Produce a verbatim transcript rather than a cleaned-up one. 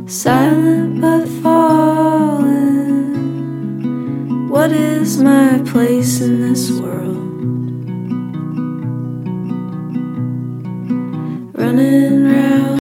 silent but falling. What is my place in this world? Running round